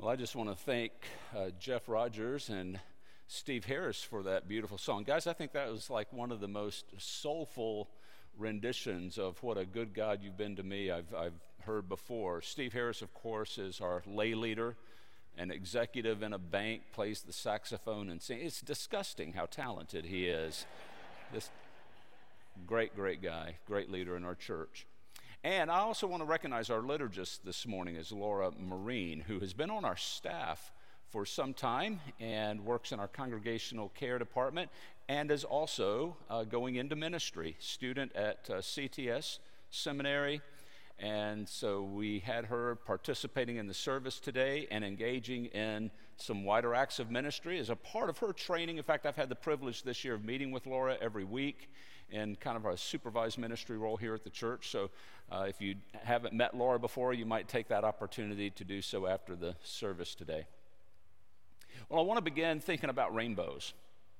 Well, I just want to thank Jeff Rogers and Steve Harris for that beautiful song. Guys, I think that was like one of the most soulful renditions of what a good God you've been to me I've heard before. Steve Harris, of course, is our lay leader, an executive in a bank, plays the saxophone and sings. It's disgusting how talented he is. This great guy, great leader in our church. And I also want to recognize our liturgist this morning is Laura Marine, who has been on our staff for some time and works in our congregational care department and is also going into ministry, student at CTS Seminary. And so we had her participating in the service today and engaging in some wider acts of ministry as a part of her training. In fact, I've had the privilege this year of meeting with Laura every week in kind of a supervised ministry role here at the church. So if you haven't met Laura before, you might take that opportunity to do so after the service today. Well, I want to begin thinking about rainbows.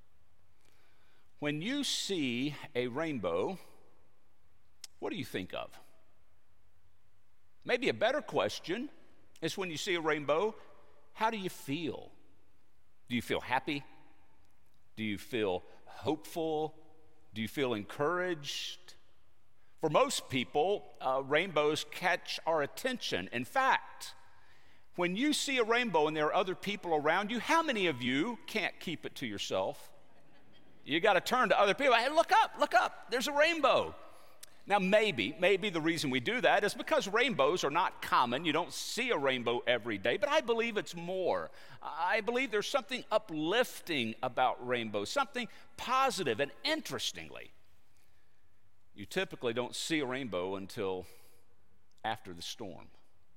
When you see a rainbow, what do you think of? Maybe a better question is when you see a rainbow, how do you feel? Do you feel happy? Do you feel hopeful? Do you feel encouraged? For most people, rainbows catch our attention. In fact, when you see a rainbow and there are other people around you, how many of you can't keep it to yourself? You got to turn to other people. Hey, look up, there's a rainbow. Now, maybe the reason we do that is because rainbows are not common. You don't see a rainbow every day, but I believe it's more. I believe there's something uplifting about rainbows, something positive, and interestingly, you typically don't see a rainbow until after the storm.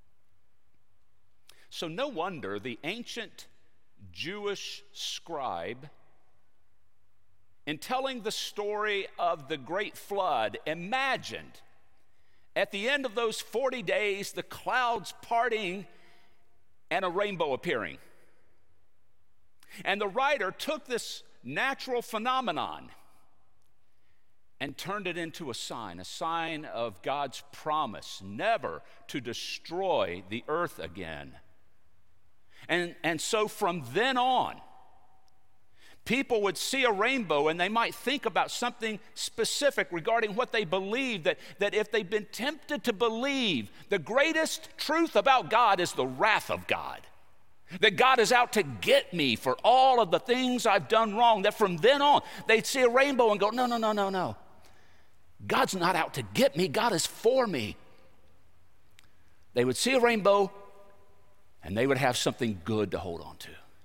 So no wonder the ancient Jewish scribe, in telling the story of the great flood, imagined at the end of those 40 days the clouds parting and a rainbow appearing. And the writer took this natural phenomenon and turned it into a sign of God's promise never to destroy the earth again. And so from then on, people would see a rainbow and they might think about something specific regarding what they believe, that if they've been tempted to believe the greatest truth about God is the wrath of God, that God is out to get me for all of the things I've done wrong, that from then on they'd see a rainbow and go, no. God's not out to get me, God is for me. They would see a rainbow and they would have something good to hold on to.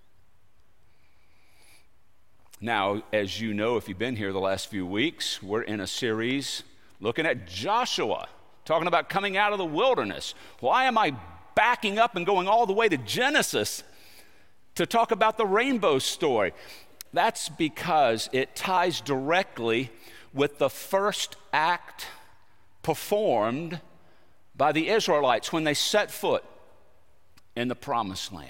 Now, as you know, if you've been here the last few weeks, we're in a series looking at Joshua, talking about coming out of the wilderness. Why am I backing up and going all the way to Genesis to talk about the rainbow story? That's because it ties directly with the first act performed by the Israelites when they set foot in the Promised Land.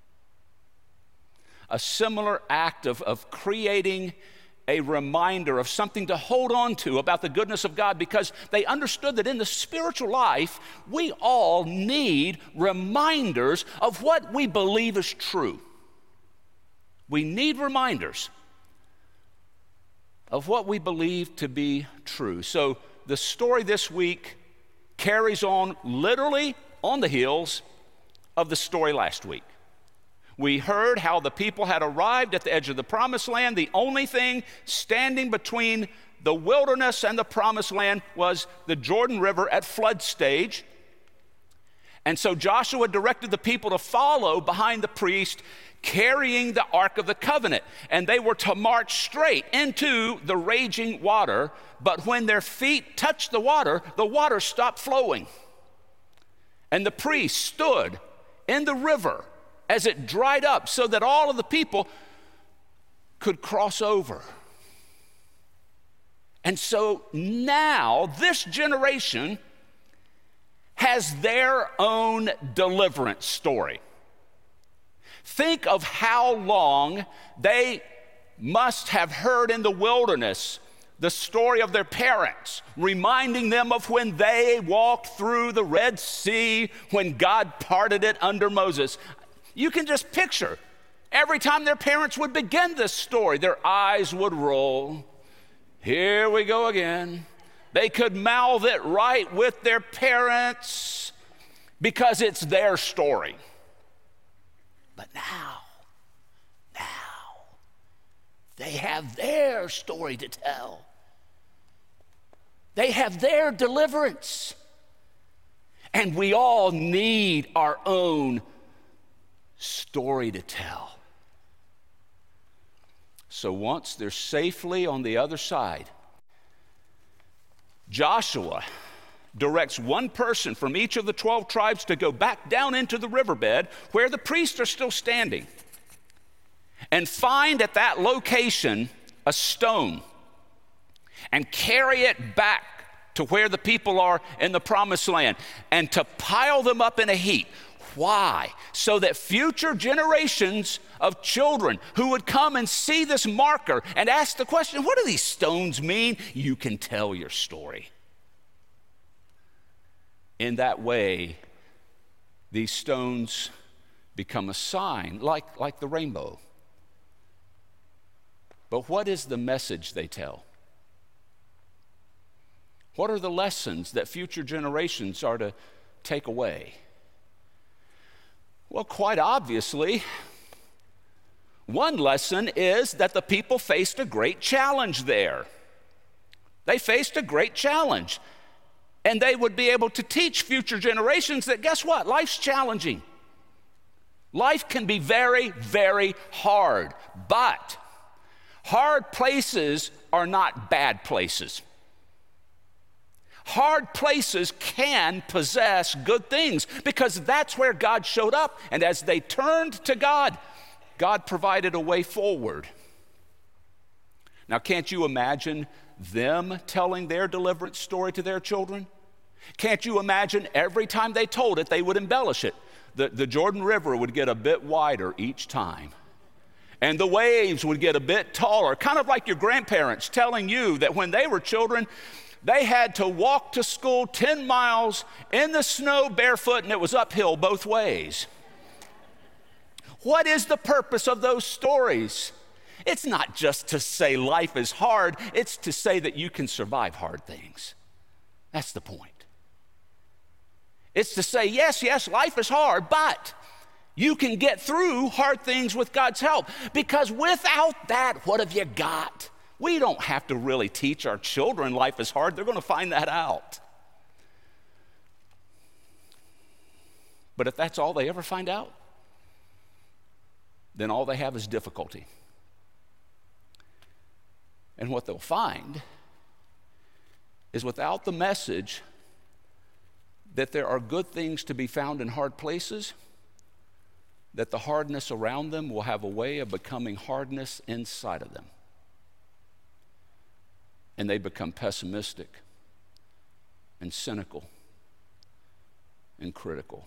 A similar act of creating a reminder of something to hold on to about the goodness of God, because they understood that in the spiritual life, we all need reminders of what we believe is true. We need reminders of what we believe to be true. So the story this week carries on literally on the heels of the story last week. We heard how the people had arrived at the edge of the Promised Land. The only thing standing between the wilderness and the Promised Land was the Jordan River at flood stage. And so Joshua directed the people to follow behind the priest carrying the Ark of the Covenant. And they were to march straight into the raging water. But when their feet touched the water stopped flowing. And the priest stood in the river as it dried up so that all of the people could cross over. And so now this generation has their own deliverance story. Think of how long they must have heard in the wilderness the story of their parents, reminding them of when they walked through the Red Sea, when God parted it under Moses. You can just picture every time their parents would begin this story, their eyes would roll. Here we go again. They could mouth it right with their parents because it's their story. But now, they have their story to tell. They have their deliverance. And we all need our own story to tell. So once they're safely on the other side, Joshua directs one person from each of the 12 tribes to go back down into the riverbed where the priests are still standing and find at that location a stone and carry it back to where the people are in the promised land and to pile them up in a heap. Why? So that future generations of children who would come and see this marker and ask the question, what do these stones mean? You can tell your story. In that way, these stones become a sign, like the rainbow. But what is the message they tell? What are the lessons that future generations are to take away? Well, quite obviously, one lesson is that the people faced a great challenge there. They faced a great challenge. And they would be able to teach future generations that, guess what? Life's challenging. Life can be very, very hard. But hard places are not bad places. Hard places can possess good things because that's where God showed up. And as they turned to God, God provided a way forward. Now, can't you imagine them telling their deliverance story to their children? Can't you imagine every time they told it, they would embellish it? The Jordan River would get a bit wider each time. And the waves would get a bit taller, kind of like your grandparents telling you that when they were children, they had to walk to school 10 miles in the snow barefoot, and it was uphill both ways. What is the purpose of those stories? It's not just to say life is hard, it's to say that you can survive hard things. That's the point. It's to say, yes, life is hard, but you can get through hard things with God's help. Because without that, what have you got? We don't have to really teach our children life is hard. They're going to find that out. But if that's all they ever find out, then all they have is difficulty. And what they'll find is without the message that there are good things to be found in hard places, that the hardness around them will have a way of becoming hardness inside of them. And they become pessimistic and cynical and critical.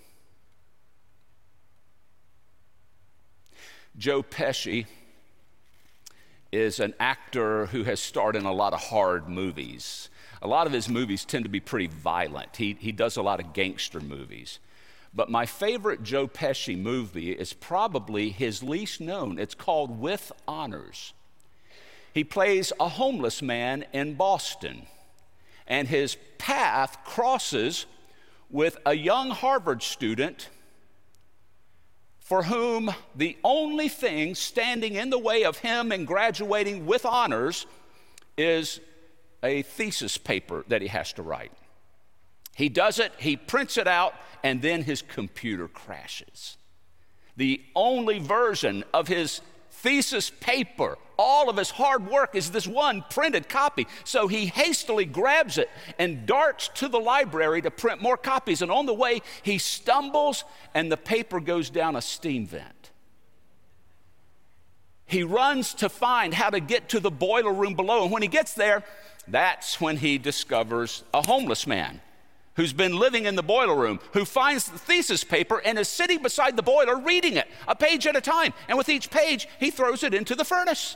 Joe Pesci is an actor who has starred in a lot of hard movies. A lot of his movies tend to be pretty violent. He does a lot of gangster movies. But my favorite Joe Pesci movie is probably his least known. It's called With Honors. He plays a homeless man in Boston, and his path crosses with a young Harvard student for whom the only thing standing in the way of him in graduating with honors is a thesis paper that he has to write. He does it, he prints it out, and then his computer crashes. The only version of his thesis paper, all of his hard work, is this one printed copy. So he hastily grabs it and darts to the library to print more copies. And on the way, he stumbles and the paper goes down a steam vent. He runs to find how to get to the boiler room below. And when he gets there, that's when he discovers a homeless man who's been living in the boiler room, who finds the thesis paper and is sitting beside the boiler reading it, a page at a time. And with each page, he throws it into the furnace.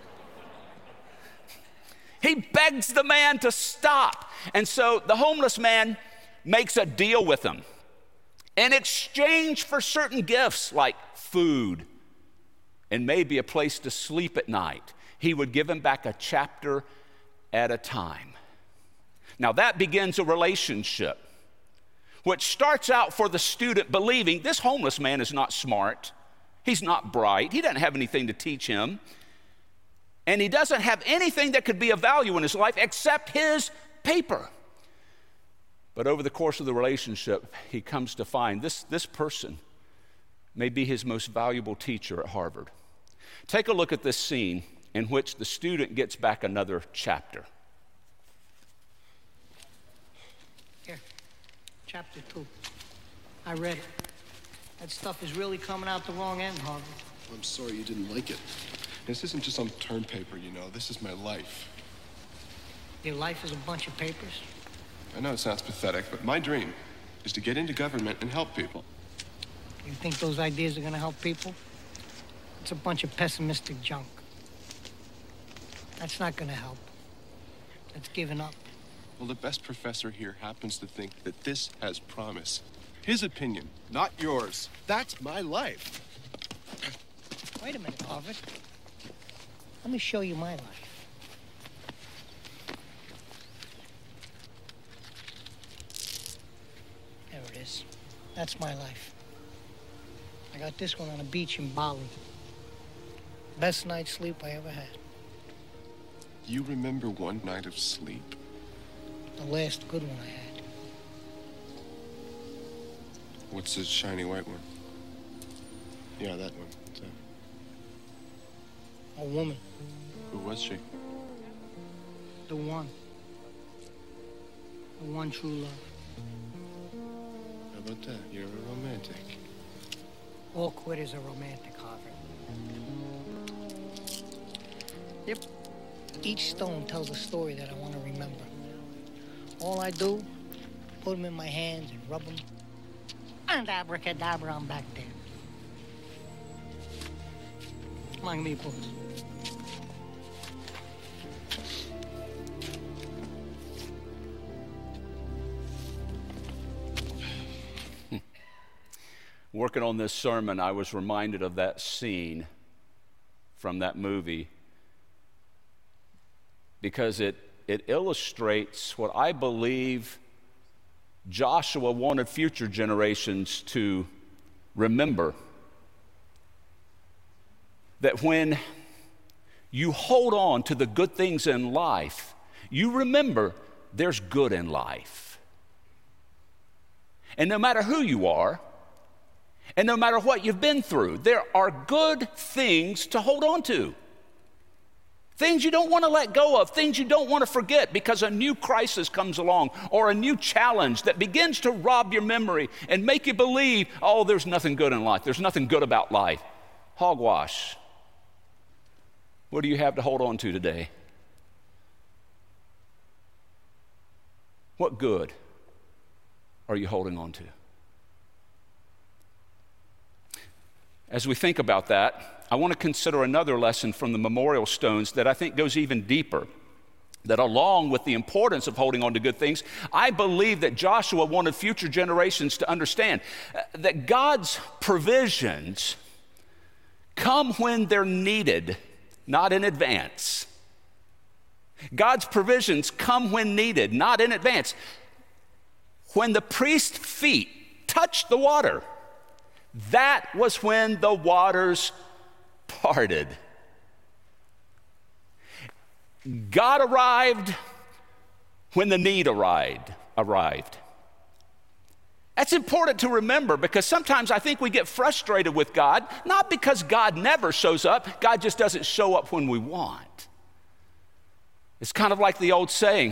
He begs the man to stop. And so the homeless man makes a deal with him. in exchange for certain gifts like food and maybe a place to sleep at night. He would give him back a chapter at a time. Now that begins a relationship, which starts out for the student believing this homeless man is not smart, he's not bright, he doesn't have anything to teach him, and he doesn't have anything that could be of value in his life except his paper. But over the course of the relationship, he comes to find this person may be his most valuable teacher at Harvard. Take a look at this scene in which the student gets back another chapter. Here, chapter 2. I read it. That stuff is really coming out the wrong end, Harvard. I'm sorry you didn't like it. This isn't just some term paper, you know. This is my life. Your life is a bunch of papers? I know it sounds pathetic, but my dream is to get into government and help people. You think those ideas are gonna help people? It's a bunch of pessimistic junk. That's not gonna help. That's giving up. Well, the best professor here happens to think that this has promise. His opinion, not yours. That's my life. Wait a minute, Harvard. Let me show you my life. There it is. That's my life. I got this one on a beach in Bali. Best night's sleep I ever had. You remember one night of sleep? The last good one I had. What's the shiny white one? Yeah, that one. A woman. Who was she? The one. The one true love. How about that? You're a romantic. All quitters are romantic, Harvard. Yep. Each stone tells a story that I want to remember. All I do, put them in my hands and rub them. And abracadabra, I'm back there. Come on, give me a pose. Working on this sermon, I was reminded of that scene from that movie because it illustrates what I believe Joshua wanted future generations to remember. That when you hold on to the good things in life, you remember there's good in life. And no matter who you are, and no matter what you've been through, there are good things to hold on to. Things you don't want to let go of, things you don't want to forget because a new crisis comes along or a new challenge that begins to rob your memory and make you believe, oh, there's nothing good in life. There's nothing good about life. Hogwash. What do you have to hold on to today? What good are you holding on to? As we think about that, I want to consider another lesson from the memorial stones that I think goes even deeper. That along with the importance of holding on to good things, I believe that Joshua wanted future generations to understand that God's provisions come when they're needed, not in advance. God's provisions come when needed, not in advance. When the priest's feet touched the water, that was when the waters parted. God arrived when the need arrived. That's important to remember because sometimes I think we get frustrated with God, not because God never shows up, God just doesn't show up when we want. It's kind of like the old saying,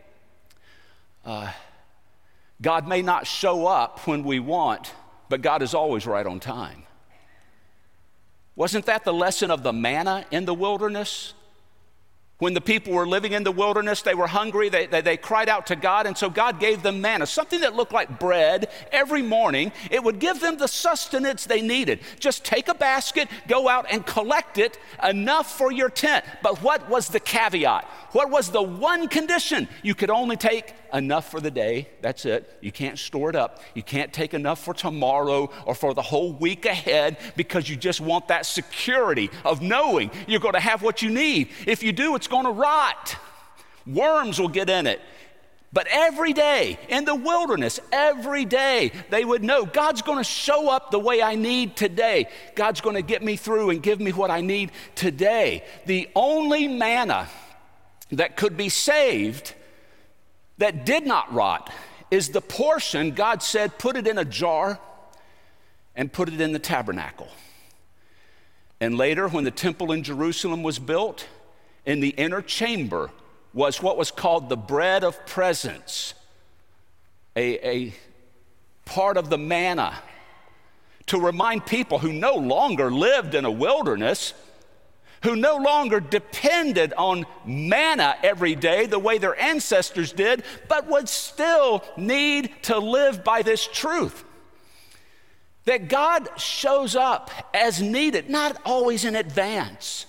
God may not show up when we want, but God is always right on time. Wasn't that the lesson of the manna in the wilderness? When the people were living in the wilderness, they were hungry, they cried out to God, and so God gave them manna, something that looked like bread every morning. It would give them the sustenance they needed. Just take a basket, go out and collect it, enough for your tent. But what was the caveat? What was the one condition? You could only take enough for the day. That's it. You can't store it up. You can't take enough for tomorrow or for the whole week ahead because you just want that security of knowing you're going to have what you need. If you do, it's going to rot. Worms will get in it. But every day in the wilderness, every day they would know God's going to show up the way I need today. God's going to get me through and give me what I need today. The only manna that could be saved that did not rot is the portion God said, put it in a jar and put it in the tabernacle. And later, when the temple in Jerusalem was built, in the inner chamber was what was called the bread of presence, a part of the manna to remind people who no longer lived in a wilderness, who no longer depended on manna every day the way their ancestors did, but would still need to live by this truth. That God shows up as needed, not always in advance.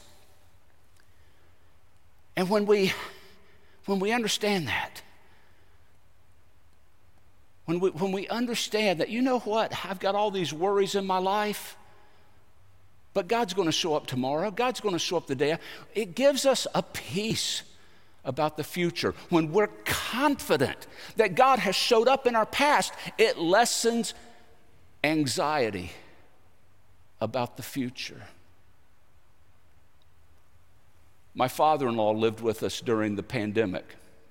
And when we understand that, when we understand that, you know what, I've got all these worries in my life, but God's going to show up tomorrow. God's going to show up the day. It gives us a peace about the future. When we're confident that God has showed up in our past, it lessens anxiety about the future. My father-in-law lived with us during the pandemic.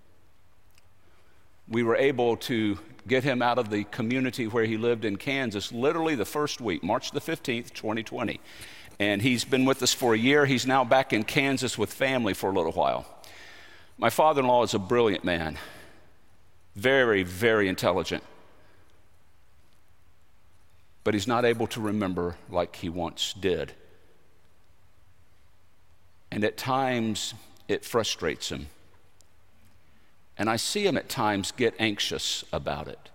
We were able to get him out of the community where he lived in Kansas literally the first week, March the 15th, 2020. And he's been with us for a year. He's now back in Kansas with family for a little while. My father-in-law is a brilliant man, very, very intelligent. But he's not able to remember like he once did. And at times, it frustrates him. And I see him at times get anxious about it.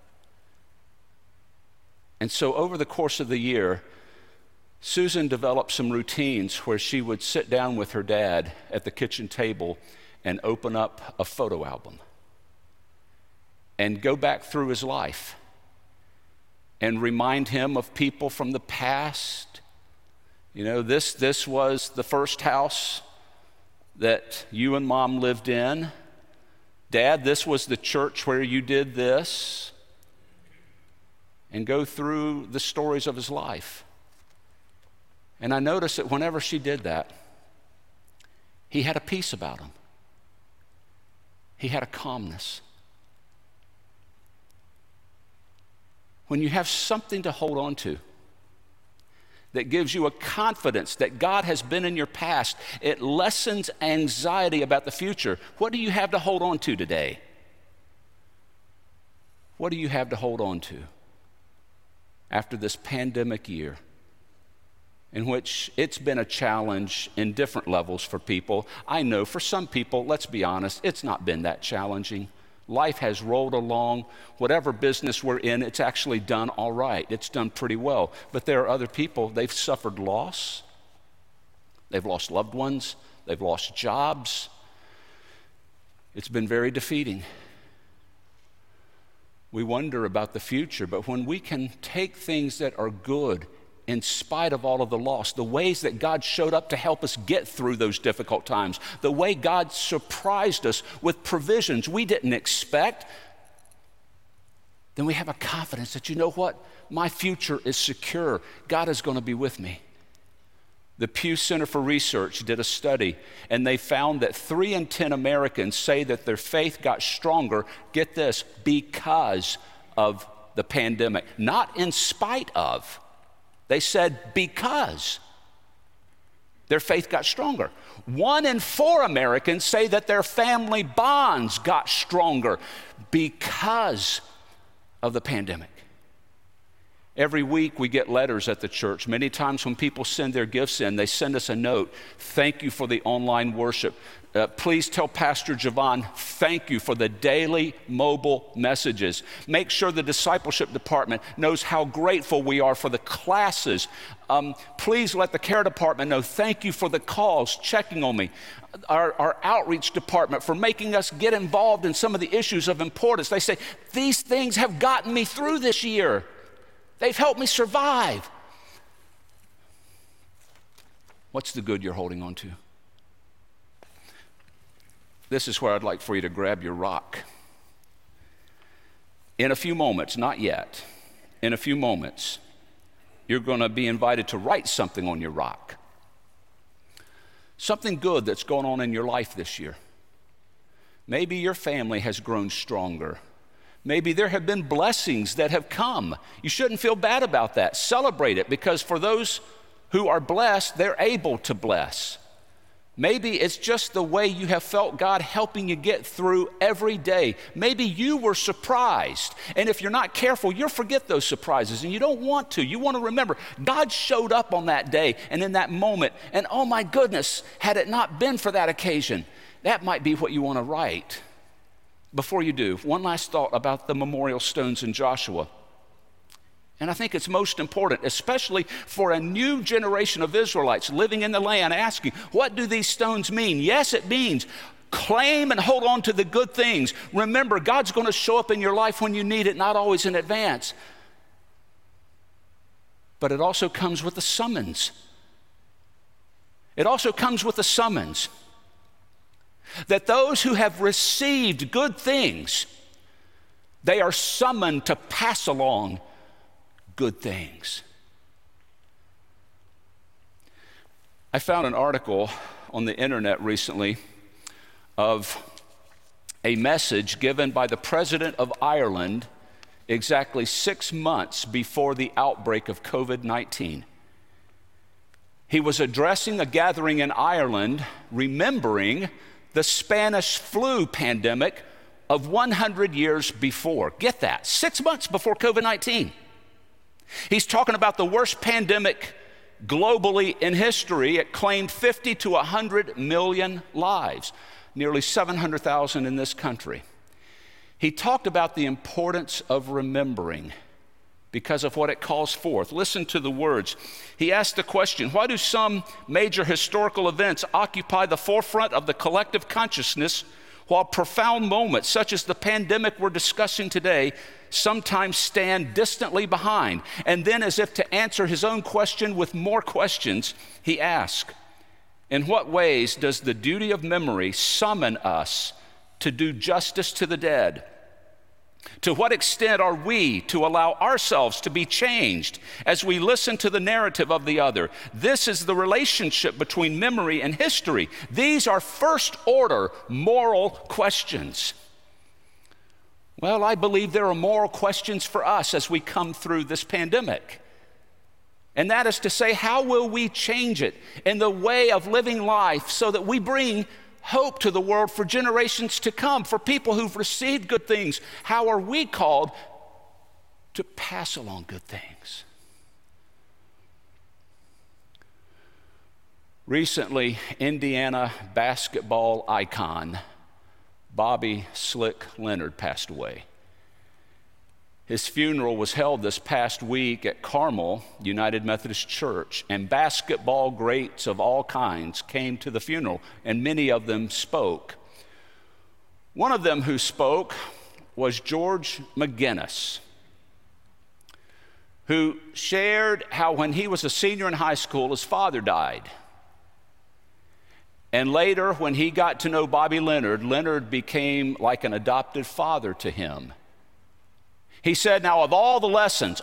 And so over the course of the year, Susan developed some routines where she would sit down with her dad at the kitchen table and open up a photo album and go back through his life and remind him of people from the past. You know, this was the first house that you and Mom lived in. Dad, this was the church where you did this. And go through the stories of his life. And I noticed that whenever she did that, he had a peace about him. He had a calmness. When you have something to hold on to that gives you a confidence that God has been in your past, it lessens anxiety about the future. What do you have to hold on to today? What do you have to hold on to after this pandemic year, in which it's been a challenge in different levels for people? I know for some people, let's be honest, it's not been that challenging. Life has rolled along. Whatever business we're in, it's actually done all right. It's done pretty well. But there are other people, they've suffered loss. They've lost loved ones. They've lost jobs. It's been very defeating. We wonder about the future, but when we can take things that are good in spite of all of the loss, the ways that God showed up to help us get through those difficult times, the way God surprised us with provisions we didn't expect, then we have a confidence that, you know what? My future is secure. God is going to be with me. The Pew Center for Research did a study, and they found that 3 in 10 Americans say that their faith got stronger, get this, because of the pandemic, not in spite of. They said because their faith got stronger. 1 in 4 Americans say that their family bonds got stronger because of the pandemic. Every week we get letters at the church. Many times when people send their gifts in, they send us a note. Thank you for the online worship. Please tell Pastor Javon, thank you for the daily mobile messages. Make sure the discipleship department knows how grateful we are for the classes. Please let the care department know, thank you for the calls, checking on me. Our outreach department for making us get involved in some of the issues of importance. They say, these things have gotten me through this year. They've helped me survive. What's the good you're holding on to? This is where I'd like for you to grab your rock. In a few moments, not yet, in a few moments, you're going to be invited to write something on your rock. Something good that's going on in your life this year. Maybe your family has grown stronger. Maybe there have been blessings that have come. You shouldn't feel bad about that. Celebrate it, because for those who are blessed, they're able to bless. Maybe it's just the way you have felt God helping you get through every day. Maybe you were surprised. And if you're not careful, you'll forget those surprises, and you don't want to. You want to remember, God showed up on that day and in that moment. And oh my goodness, had it not been for that occasion, that might be what you want to write. Before you do, one last thought about the memorial stones in Joshua. And I think it's most important, especially for a new generation of Israelites living in the land, asking, what do these stones mean? Yes, it means claim and hold on to the good things. Remember, God's going to show up in your life when you need it, not always in advance. But it also comes with a summons. It also comes with a summons that those who have received good things, they are summoned to pass along good things. I found an article on the internet recently of a message given by the President of Ireland exactly 6 months before the outbreak of COVID-19. He was addressing a gathering in Ireland, remembering the Spanish flu pandemic of 100 years before. Get that, 6 months before COVID-19. He's talking about the worst pandemic globally in history. It claimed 50 to 100 million lives, nearly 700,000 in this country. He talked about the importance of remembering because of what it calls forth. Listen to the words. He asked the question, why do some major historical events occupy the forefront of the collective consciousness while profound moments such as the pandemic we're discussing today sometimes stand distantly behind? And then, as if to answer his own question with more questions, he asked, in what ways does the duty of memory summon us to do justice to the dead? To what extent are we to allow ourselves to be changed as we listen to the narrative of the other? This is the relationship between memory and history. These are first-order moral questions. Well, I believe there are moral questions for us as we come through this pandemic. And that is to say, how will we change it in the way of living life so that we bring hope to the world for generations to come, for people who've received good things? How are we called to pass along good things? Recently, Indiana basketball icon Bobby Slick Leonard passed away. His funeral was held this past week at Carmel United Methodist Church, and basketball greats of all kinds came to the funeral, and many of them spoke. One of them who spoke was George McGinnis, who shared how when he was a senior in high school, his father died. And later, when he got to know Bobby Leonard, Leonard became like an adopted father to him. He said, now of all the lessons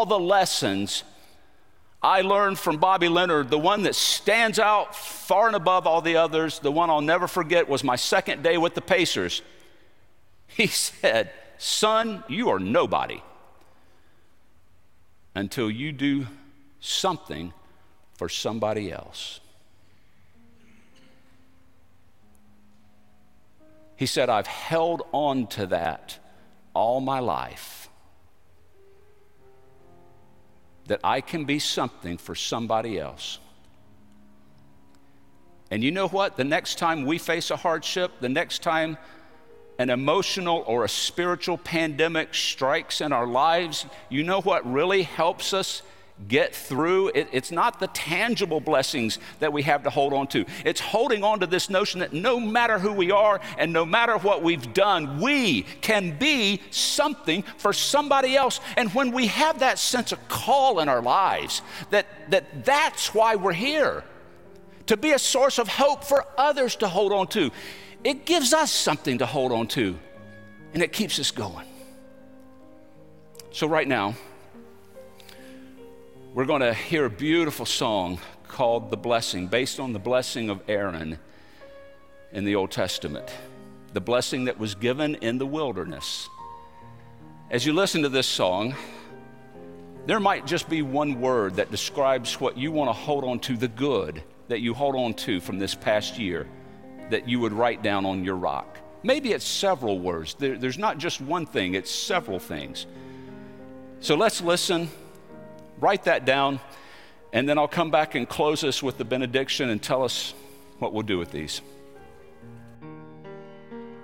I learned from Bobby Leonard, the one that stands out far and above all the others, the one I'll never forget, was my second day with the Pacers. He said, son, you are nobody until you do something for somebody else. He said, I've held on to that all my life. that I can be something for somebody else. And you know what? The next time we face a hardship, the next time an emotional or a spiritual pandemic strikes in our lives, you know what really helps us get through? It's not the tangible blessings that we have to hold on to. It's holding on to this notion that no matter who we are and no matter what we've done, we can be something for somebody else. And when we have that sense of call in our lives, that's why we're here, to be a source of hope for others to hold on to. It gives us something to hold on to, and it keeps us going. So right now, we're going to hear a beautiful song called The Blessing, based on the blessing of Aaron in the Old Testament, the blessing that was given in the wilderness. As you listen to this song, there might just be one word that describes what you want to hold on to, the good that you hold on to from this past year, that you would write down on your rock. Maybe it's several words. There's not just one thing, it's several things. So let's listen, write that down, and then I'll come back and close us with the benediction and tell us what we'll do with these.